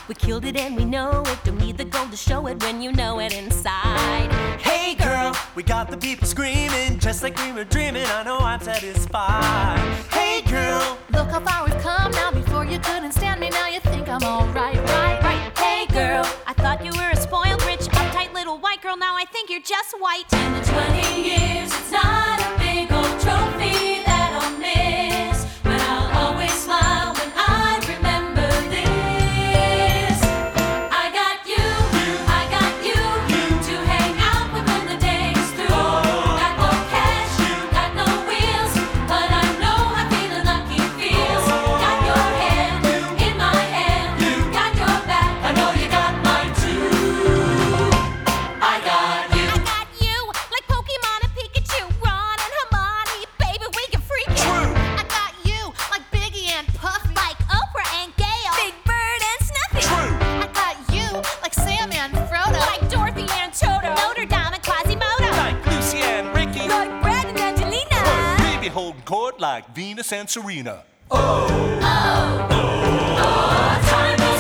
We killed it and we know it. Don't need the gold to show it when you know it inside. Hey girl, we got the people screaming, just like we were dreaming. I know I'm satisfied. Hey girl, look how far we've come now. Before you couldn't stand me, now you think I'm alright, right. Hey girl, I thought you were a spoiled, rich, uptight little white girl. Now I think you're just white. 10 to 20 years, it's not a big old trophy that I'll miss, but I'll always smile when I remember this. I got you to hang out with when the day's through. Got no cash, got no wheels, but I know how feeling lucky feels. Got your hand in my hand, got your back, I know you got mine too. I got you, like Pokemon and Pikachu, Ron and Hermione, baby, we can freak it. I got you, like Biggie and Puff, like Oprah and Gail, Big Bird and Snuffy. I got you, like Sam and Frodo, like Dorothy and Toto, Notre Dame and Quasimodo, like Lucy and Ricky, like Brad and Angelina, baby holding court like Venus and Serena. time